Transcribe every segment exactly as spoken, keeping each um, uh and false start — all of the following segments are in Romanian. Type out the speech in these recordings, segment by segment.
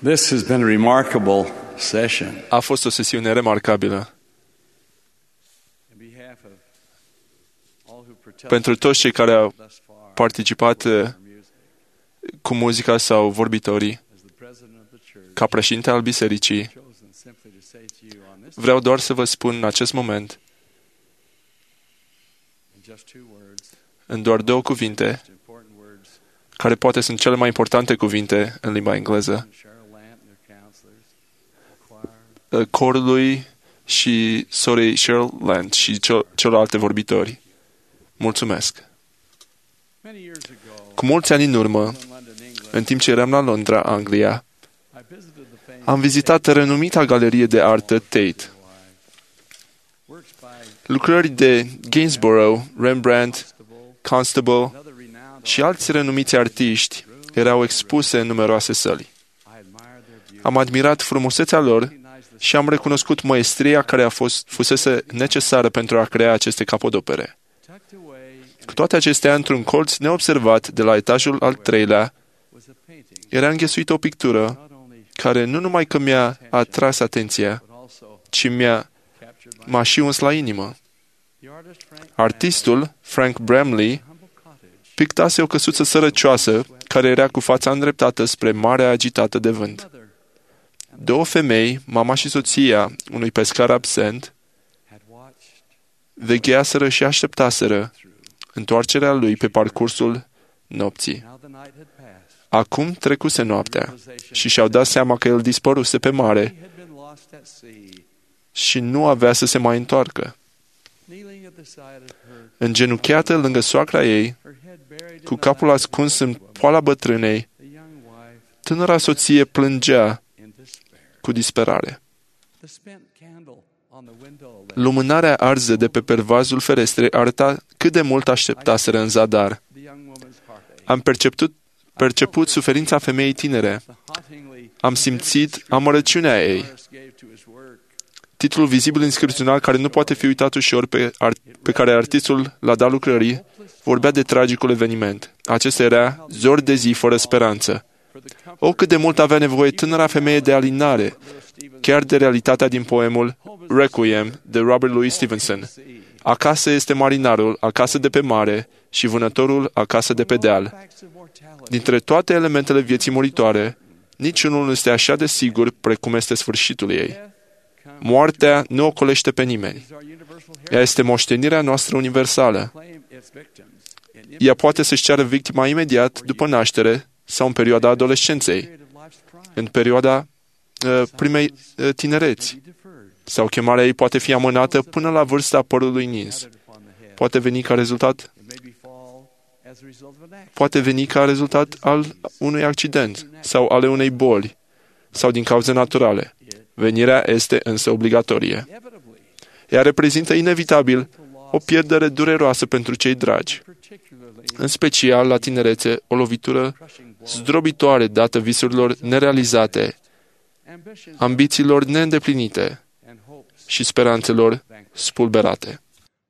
This has been a remarkable session. A fost o sesiune remarcabilă. Pentru toți cei care au participat cu muzica sau vorbitorii, ca președinte al bisericii, vreau doar să vă spun în acest moment, în doar două cuvinte, care poate sunt cele mai importante cuvinte în limba engleză, corului și sorei Cheryl Land și celelalte vorbitori. Mulțumesc! Cu mulți ani în urmă, în timp ce eram la Londra, Anglia, am vizitat renumita galerie de artă Tate. Lucrări de Gainsborough, Rembrandt, Constable și alți renumiți artiști erau expuse în numeroase săli. Am admirat frumusețea lor și am recunoscut maestria care a fost, fusese necesară pentru a crea aceste capodopere. Cu toate acestea, într-un colț neobservat de la etajul al treilea, era înghesuită o pictură care nu numai că mi-a atras atenția, ci mi-a m-a și uns la inimă. Artistul, Frank Bramley, pictase o căsuță sărăcioasă care era cu fața îndreptată spre marea agitată de vânt. Două femei, mama și soția unui pescar absent, vegheaseră și așteptaseră întoarcerea lui pe parcursul nopții. Acum trecuse noaptea și și-au dat seama că el dispăruse pe mare și nu avea să se mai întoarcă. Îngenuchiată lângă soacra ei, cu capul ascuns în poala bătrânei, tânăra soție plângea cu disperare. Lumânarea arză de pe pervazul ferestrei arăta cât de mult așteptaseră în zadar. Am perceput, perceput suferința femeii tinere. Am simțit amărăciunea ei. Titlul vizibil inscripțional care nu poate fi uitat ușor pe, pe care artistul l-a dat lucrării vorbea de tragicul eveniment. Acesta era zor de zi fără speranță. O, cât de mult avea nevoie tânăra femeie de alinare, chiar de realitatea din poemul Requiem de Robert Louis Stevenson. Acasă este marinarul, acasă de pe mare, și vânătorul, acasă de pe deal. Dintre toate elementele vieții muritoare, niciunul nu este așa de sigur precum este sfârșitul ei. Moartea nu ocolește pe nimeni. Ea este moștenirea noastră universală. Ea poate să-și ceară victima imediat după naștere sau în perioada adolescenței, în perioada uh, primei uh, tinereți, sau chemarea ei poate fi amânată până la vârsta părului nins. Poate veni ca rezultat poate veni ca rezultat al unui accident sau ale unei boli sau din cauze naturale. Venirea este însă obligatorie. Ea reprezintă inevitabil o pierdere dureroasă pentru cei dragi, în special la tinerețe, o lovitură zdrobitoare dată visurilor nerealizate, ambițiilor neîndeplinite și speranțelor spulberate.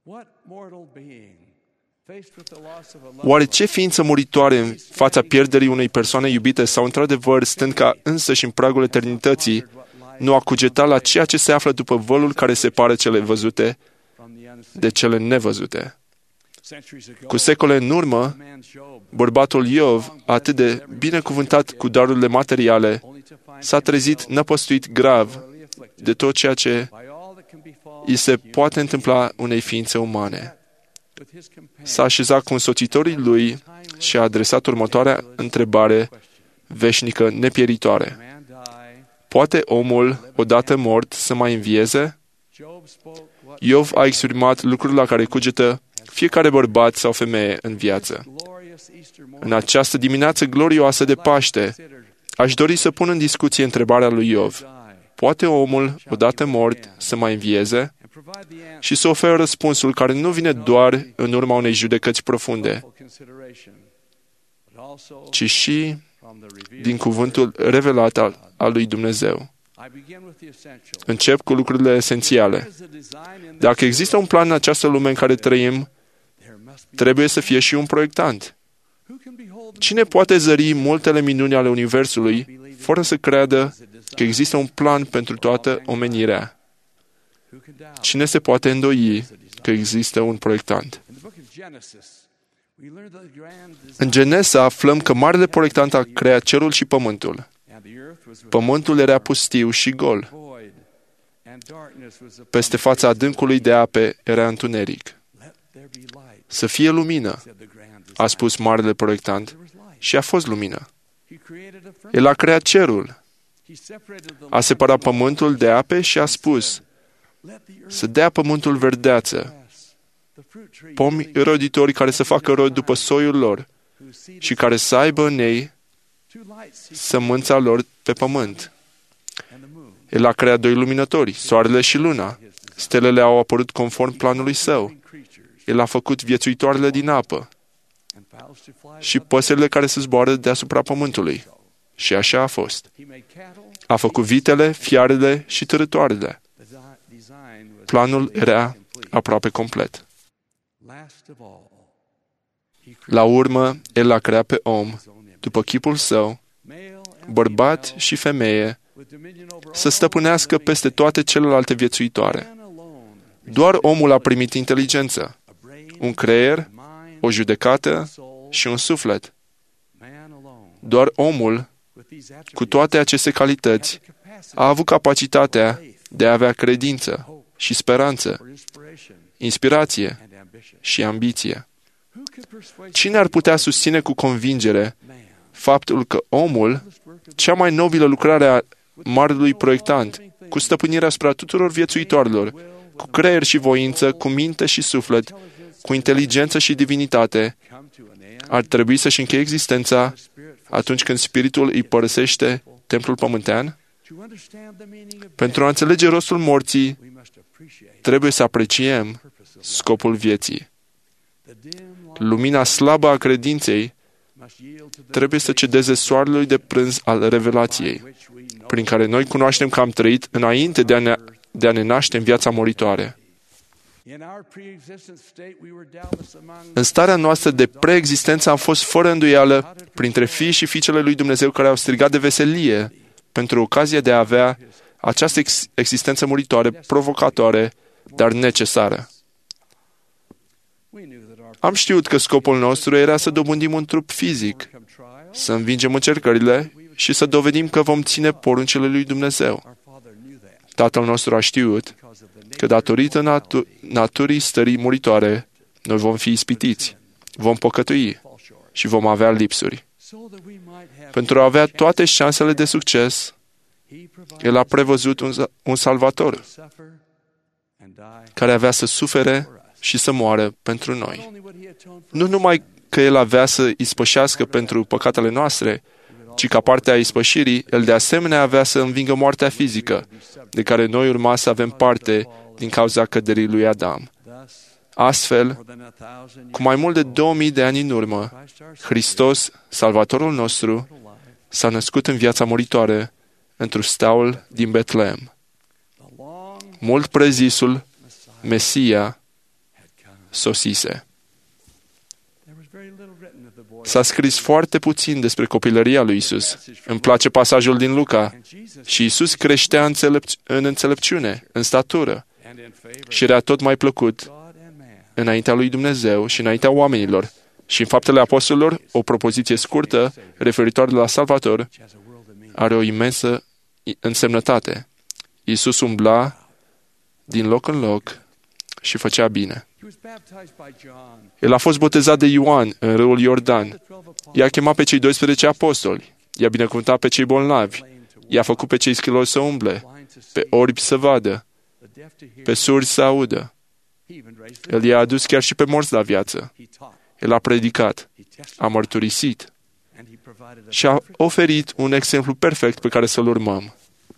Oare ce ființă muritoare în fața pierderii unei persoane iubite sau într-adevăr stând ca însăși în pragul eternității nu a cugetat la ceea ce se află după vălul care separă cele văzute de cele nevăzute? Cu secole în urmă, bărbatul Iov, atât de binecuvântat cu darurile materiale, s-a trezit năpăstuit grav de tot ceea ce îi se poate întâmpla unei ființe umane. S-a așezat cu însoțitorii lui și a adresat următoarea întrebare veșnică, nepieritoare. Poate omul, odată mort, să mai învieze? Iov a exprimat lucruri la care cugetă fiecare bărbat sau femeie în viață. În această dimineață glorioasă de Paște, aș dori să pun în discuție întrebarea lui Iov. Poate omul, odată mort, să mai învieze? Și să oferă răspunsul care nu vine doar în urma unei judecăți profunde, ci și din cuvântul revelat al, al lui Dumnezeu. Încep cu lucrurile esențiale. Dacă există un plan în această lume în care trăim, trebuie să fie și un proiectant. Cine poate zări multele minuni ale Universului fără să creadă că există un plan pentru toată omenirea. Cine se poate îndoi că există un proiectant? În Genesa aflăm că marele proiectant a creat cerul și pământul. Pământul era pustiu și gol. Peste fața adâncului de ape era întuneric. Să fie lumină, a spus marele proiectant, și a fost lumină. El a creat cerul. A separat pământul de ape și a spus să dea pământul verdeață, pomi roditori care să facă rod după soiul lor și care să aibă în ei sămânța lor pe pământ. El a creat doi luminători, soarele și luna. Stelele au apărut conform planului său. El a făcut viețuitoarele din apă și păsările care se zboară deasupra pământului. Și așa a fost. A făcut vitele, fiarele și târătoarele. Planul era aproape complet. La urmă, El l-a creat pe om, după chipul său, bărbat și femeie, să stăpânească peste toate celelalte viețuitoare. Doar omul a primit inteligență, un creier, o judecată și un suflet. Doar omul, cu toate aceste calități, a avut capacitatea de a avea credință și speranță, inspirație și ambiție. Cine ar putea susține cu convingere faptul că omul, cea mai nobilă lucrare a marelui proiectant, cu stăpânirea asupra tuturor viețuitorilor, cu creier și voință, cu minte și suflet, cu inteligență și divinitate, ar trebui să-și încheie existența atunci când spiritul îi părăsește templul pământean? Pentru a înțelege rostul morții, trebuie să apreciem scopul vieții. Lumina slabă a credinței trebuie să cedeze soarelui de prânz al revelației, prin care noi cunoaștem că am trăit înainte de a ne, de a ne naște în viața moritoare. În starea noastră de preexistență am fost fără îndoială printre fii și fiicele lui Dumnezeu care au strigat de veselie pentru ocazia de a avea această ex- existență muritoare, provocatoare, dar necesară. Am știut că scopul nostru era să dobândim un trup fizic, să învingem încercările și să dovedim că vom ține poruncile lui Dumnezeu. Tatăl nostru a știut că datorită natu- naturii stării muritoare, noi vom fi ispitiți, vom păcătui și vom avea lipsuri. Pentru a avea toate șansele de succes, El a prevăzut un, un salvator care avea să sufere și să moară pentru noi. Nu numai că El avea să ispășească pentru păcatele noastre, ci ca parte a ispășirii, El de asemenea avea să învingă moartea fizică, de care noi urma să avem parte din cauza căderii lui Adam. Astfel, cu mai mult de două mii de ani în urmă, Hristos, Salvatorul nostru, s-a născut în viața muritoare într-un steaul din Betlehem. Mult prezisul Mesia sosise. S-a scris foarte puțin despre copilăria lui Isus. Îmi place pasajul din Luca. Și Isus creștea înțelept- în înțelepciune, în statură, și era tot mai plăcut înaintea lui Dumnezeu și înaintea oamenilor. Și în Faptele Apostolilor, o propoziție scurtă, referitoare la Salvator, are o imensă însemnătate. Iisus umbla din loc în loc și făcea bine. El a fost botezat de Ioan în râul Iordan. I-a chemat pe cei doisprezece apostoli. I-a binecuvântat pe cei bolnavi. I-a făcut pe cei schiloși să umble, pe orbi să vadă, pe surzi să audă. El i-a adus chiar și pe morți la viață. El a predicat, a mărturisit și a oferit un exemplu perfect pe care să-l urmăm.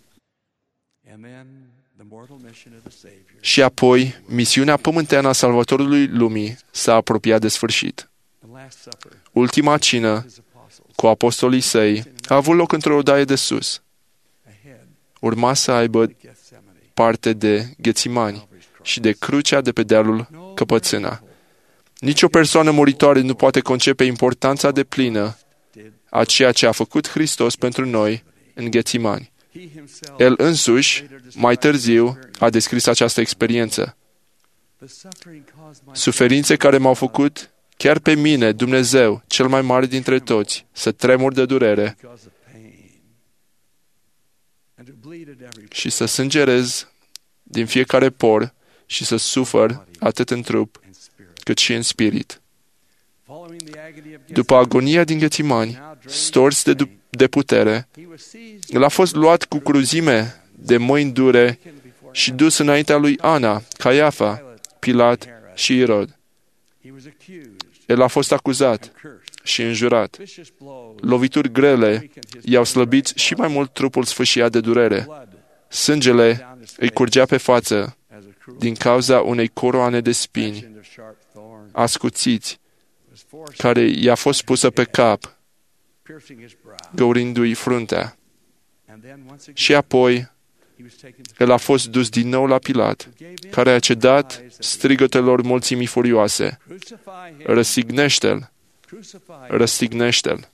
Și apoi, misiunea pământeană a Salvatorului lumii s-a apropiat de sfârșit. Ultima cină, cu apostolii săi, a avut loc într-o odaie de sus. Urma să aibă parte de Ghețimani și de crucea de pe dealul Căpățâna. Nici o persoană muritoare nu poate concepe importanța deplină a ceea ce a făcut Hristos pentru noi în Ghețimani. El însuși, mai târziu, a descris această experiență. Suferințe care m-au făcut, chiar pe mine, Dumnezeu, cel mai mare dintre toți, să tremur de durere și să sângerez din fiecare por și să sufăr atât în trup cât și în spirit. După agonia din Ghețimani, stors de, de putere, el a fost luat cu cruzime de mâini dure și dus înaintea lui Ana, Caiafa, Pilat și Irod. El a fost acuzat și înjurat. Lovituri grele i-au slăbit și mai mult trupul sfâșiat de durere. Sângele îi curgea pe față din cauza unei coroane de spini ascuțiți, care i-a fost pusă pe cap, găurindu-i fruntea. Și apoi, el a fost dus din nou la Pilat, care a cedat strigătelor mulțimii furioase. Răstignește-l! Răstignește-l!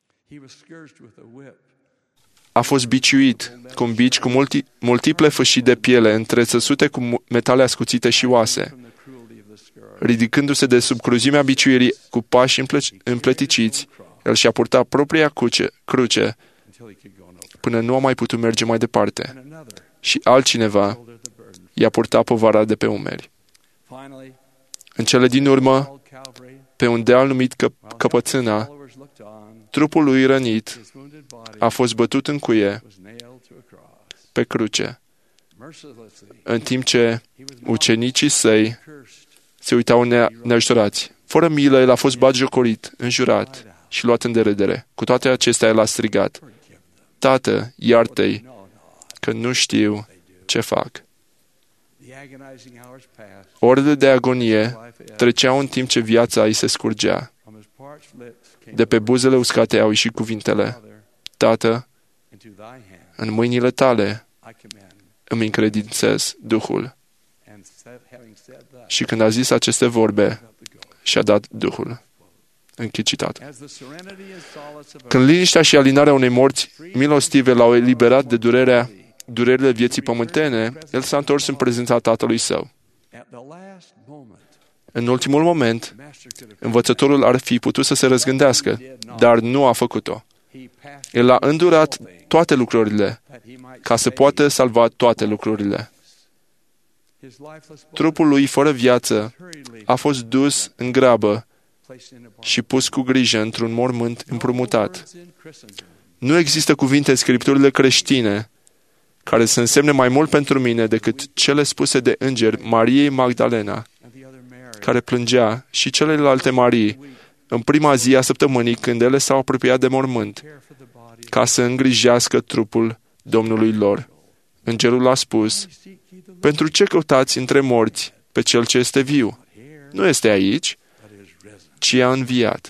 A fost biciuit cu un bici cu multi, multiple fâșii de piele, întrețăsute cu metale ascuțite și oase. Ridicându-se de sub cruzimea biciuirii cu pași împleticiți, el și-a purtat propria cruce, cruce până nu a mai putut merge mai departe. Și altcineva i-a purtat povara de pe umeri. În cele din urmă, pe un deal numit Căp- Căpățâna, trupul lui rănit a fost bătut în cuie pe cruce, în timp ce ucenicii săi se uitau ne- neajutorați. Fără milă, el a fost batjocorit, înjurat și luat în derâdere. Cu toate acestea, el a strigat: Tată, iartă-i, că nu știu ce fac. Orele de agonie treceau în timp ce viața îi se scurgea. De pe buzele uscate au ieșit cuvintele: Tată, în mâinile tale îmi încredințez Duhul. Și când a zis aceste vorbe, și-a dat Duhul. Închid citatul. Când liniștea și alinarea unei morți milostive l-au eliberat de durerea, durerile vieții pământene, el s-a întors în prezența Tatălui Său. În ultimul moment, învățătorul ar fi putut să se răzgândească, dar nu a făcut-o. El a îndurat toate lucrurile, ca să poată salva toate lucrurile. Trupul lui fără viață a fost dus în grabă și pus cu grijă într-un mormânt împrumutat. Nu există cuvinte în scripturile creștine care să însemne mai mult pentru mine decât cele spuse de îngeri Mariei Magdalena, care plângea, și celelalte Marii, în prima zi a săptămânii când ele s-au apropiat de mormânt, ca să îngrijească trupul Domnului lor. Îngerul a spus: Pentru ce căutați între morți pe Cel ce este viu? Nu este aici, ci a înviat.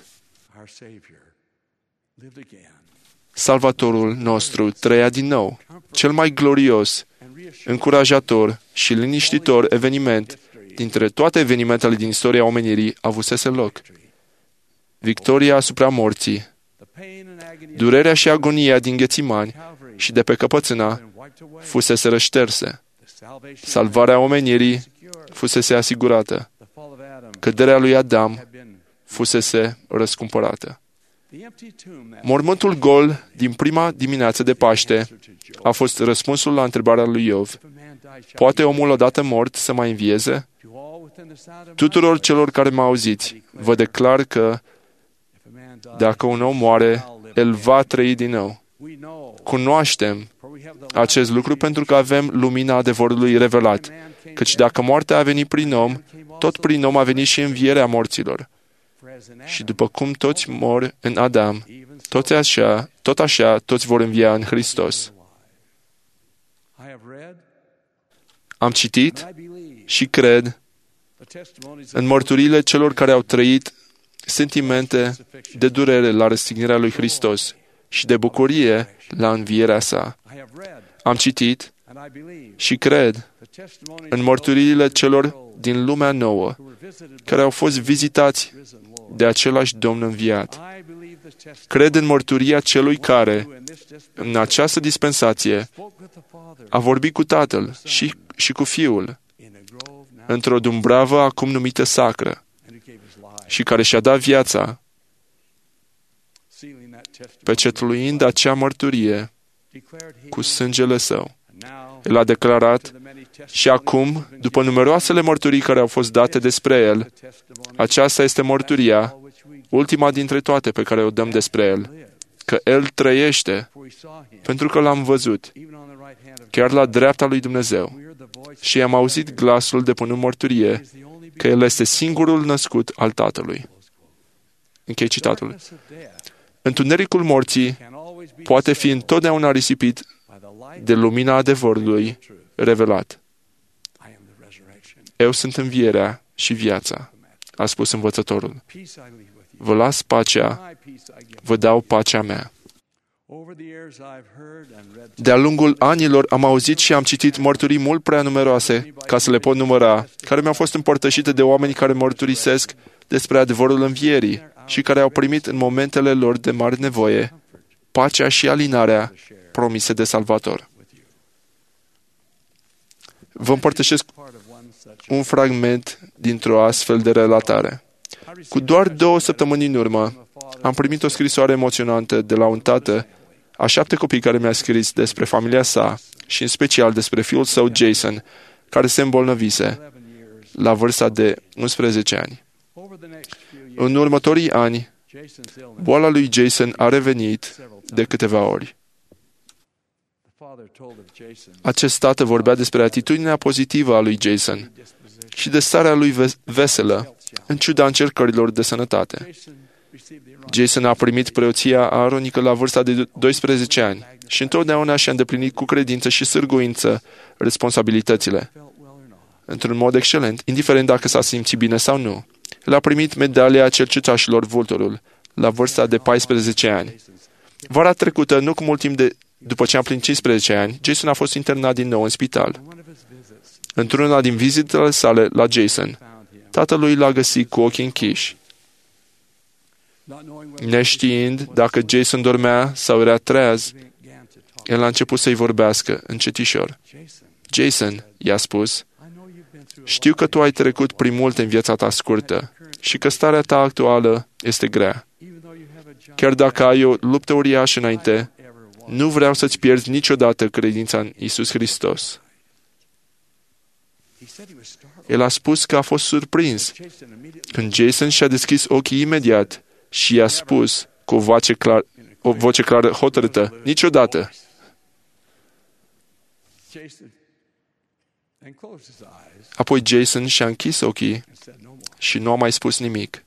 Salvatorul nostru trăia din nou. Cel mai glorios, încurajator și liniștitor eveniment dintre toate evenimentele din istoria omenirii avusese loc. Victoria asupra morții, durerea și agonia din Ghețimani și de pe Căpățâna fusese rășterse. Salvarea omenirii fusese asigurată. Căderea lui Adam fusese răscumpărată. Mormântul gol din prima dimineață de Paște a fost răspunsul la întrebarea lui Iov: Poate omul odată mort să mai învieze? Tuturor celor care mă auziți, vă declar că dacă un om moare, el va trăi din nou. Cunoaștem acest lucru pentru că avem lumina adevărului revelat, căci dacă moartea a venit prin om, tot prin om a venit și învierea morților. Și după cum toți mor în Adam, toți așa, tot așa toți vor învia în Hristos. Am citit și cred în mărturiile celor care au trăit sentimente de durere la răstignirea lui Hristos și de bucurie la învierea sa. Am citit și cred în mărturiile celor din lumea nouă care au fost vizitați de același Domn înviat. cred în mărturia celui care, în această dispensație, a vorbit cu Tatăl și, și cu Fiul, într-o dumbravă acum numită sacră, și care și-a dat viața, pecetluind acea mărturie cu sângele Său. El a declarat și acum, după numeroasele mărturii care au fost date despre El, aceasta este mărturia, ultima dintre toate pe care o dăm despre El, că El trăiește, pentru că L-am văzut, chiar la dreapta lui Dumnezeu, și am auzit glasul depunând mărturie că El este singurul născut al Tatălui. Închei citatul. Întunericul morții poate fi întotdeauna risipit de lumina adevărului revelat. Eu sunt învierea și viața, a spus învățătorul. Vă las pacea, vă dau pacea mea. De-a lungul anilor am auzit și am citit mărturii mult prea numeroase, ca să le pot număra, care mi-au fost împărtășite de oameni care mărturisesc despre adevărul învierii și care au primit în momentele lor de mare nevoie pacea și alinarea promise de Salvator. Vă împărtășesc un fragment dintr-o astfel de relatare. Cu doar două săptămâni în urmă, am primit o scrisoare emoționantă de la un tată a șapte copii care mi-a scris despre familia sa și în special despre fiul său Jason, care se îmbolnăvise la vârsta de unsprezece ani. În următorii ani, boala lui Jason a revenit de câteva ori. Acest tată vorbea despre atitudinea pozitivă a lui Jason și de starea lui veselă, în ciuda încercărilor de sănătate. Jason a primit preoția aronică la vârsta de doisprezece ani și întotdeauna și-a îndeplinit cu credință și sârguință responsabilitățile, într-un mod excelent, indiferent dacă s-a simțit bine sau nu. El a primit medalia cercetașilor Vulturul la vârsta de paisprezece ani. Vara trecută, nu cu mult timp de, după ce a plinit cincisprezece ani, Jason a fost internat din nou în spital. Într-una din vizitele sale la Jason, tatălui l-a găsit cu ochii închiși. Neștiind dacă Jason dormea sau era treaz, el a început să-i vorbească încetișor. Jason, i-a spus, știu că tu ai trecut prin multe în viața ta scurtă și că starea ta actuală este grea. Chiar dacă ai o luptă uriașă înainte, nu vreau să-ți pierzi niciodată credința în Iisus Hristos. El a spus că a fost surprins când Jason și-a deschis ochii imediat și i-a spus cu o voce, clar, o voce clară hotărâtă, niciodată. Apoi Jason și-a închis ochii și nu a mai spus nimic.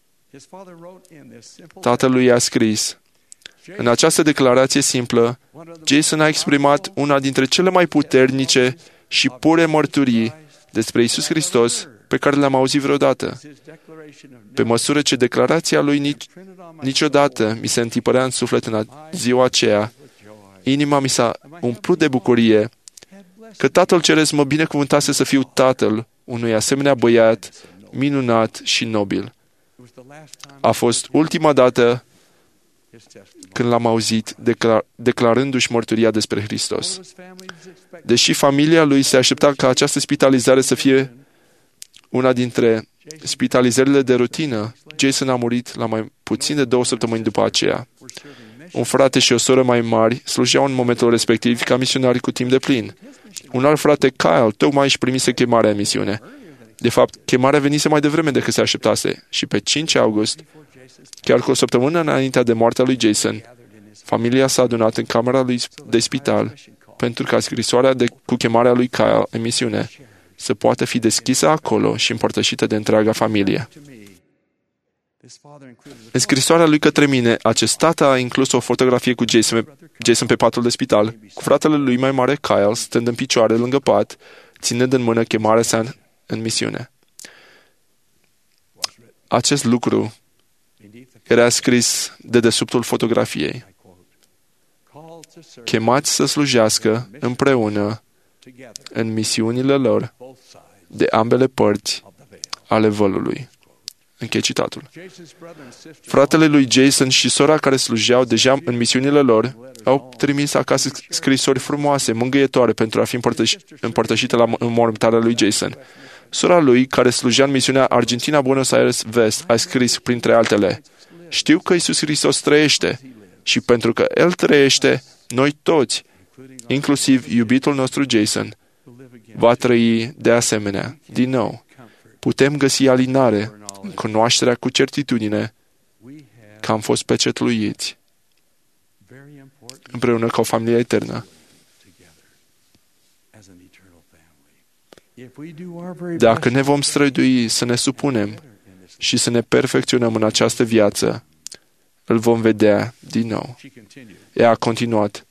Tatălui i-a scris, în această declarație simplă, Jason a exprimat una dintre cele mai puternice și pure mărturii despre Iisus Hristos pe care le-am auzit vreodată. Pe măsură ce declarația lui nici, niciodată mi se întipărea în suflet în ziua aceea, inima mi s-a umplut de bucurie că Tatăl Ceresc mă binecuvântase să fiu tatăl unui asemenea băiat minunat și nobil. A fost ultima dată când l-am auzit declar- declarându-și mărturia despre Hristos. Deși familia lui se aștepta ca această spitalizare să fie una dintre spitalizările de rutină, Jason a murit la mai puțin de două săptămâni după aceea. Un frate și o soră mai mari slujeau în momentul respectiv ca misionari cu timp de plin. Un alt frate, Kyle, tocmai își primise chemarea în misiune. De fapt, chemarea venise mai devreme decât se așteptase și pe cinci august, chiar cu o săptămână înaintea de moartea lui Jason, familia s-a adunat în camera lui de spital pentru ca scrisoarea de, cu chemarea lui Kyle în misiune să poată fi deschisă acolo și împărtășită de întreaga familie. În scrisoarea lui către mine, acest tată a inclus o fotografie cu Jason, Jason pe patul de spital, cu fratele lui mai mare, Kyle, stând în picioare lângă pat, ținând în mână chemarea sa în, în misiune. Acest lucru era scris de dedesubtul fotografiei. Chemați să slujească împreună în misiunile lor de ambele părți ale vălului. Închei citatul. Fratele lui Jason și sora care slujeau deja în misiunile lor au trimis acasă scrisori frumoase, mângâietoare, pentru a fi împărtăș- împărtășite la înmormântarea lui Jason. Sora lui, care slujea în misiunea Argentina Buenos Aires Vest, a scris, printre altele: știu că Iisus Hristos trăiește și pentru că El trăiește, noi toți, inclusiv iubitul nostru Jason, va trăi de asemenea. Din nou, putem găsi alinare în cunoașterea cu certitudine că am fost pecetluiți împreună ca o familie eternă. Dacă ne vom strădui să ne supunem și să ne perfecționăm în această viață, îl vom vedea din nou. Ea a continuat.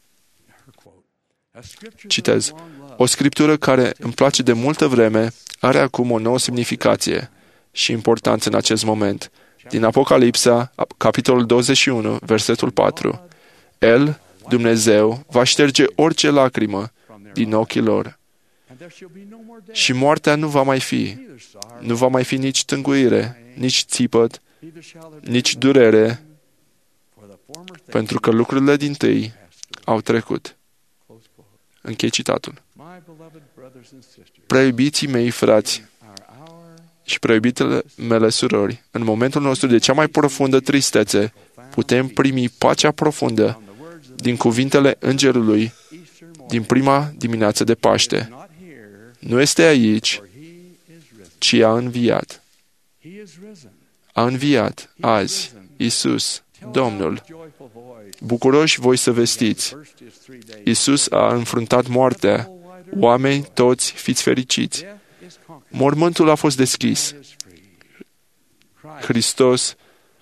Citez. O scriptură care îmi place de multă vreme are acum o nouă semnificație și importanță în acest moment. Din Apocalipsa, capitolul douăzeci și unu, versetul patru. El, Dumnezeu, va șterge orice lacrimă din ochii lor. Și moartea nu va mai fi. Nu va mai fi nici tânguire, nici țipăt, nici durere, pentru că lucrurile dintâi au trecut. Închei citatul. Preiubiții mei frați și preiubitele mele surori, în momentul nostru de cea mai profundă tristețe, putem primi pacea profundă din cuvintele Îngerului din prima dimineață de Paște. Nu este aici, ci a înviat. A înviat azi, Iisus, Domnul. Bucuroși voi să vestiți. Iisus a înfruntat moartea. Oameni toți, fiți fericiți. Mormântul a fost deschis. Hristos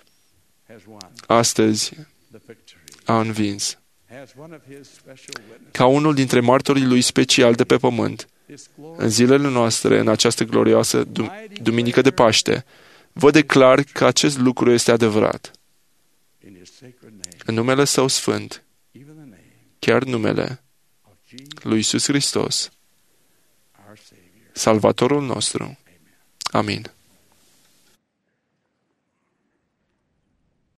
astăzi a învins. Ca unul dintre martorii lui special de pe pământ, în zilele noastre, în această glorioasă duminică de Paște, vă declar că acest lucru este adevărat. În numele Său Sfânt, chiar numele lui Iisus Hristos, Salvatorul nostru. Amin.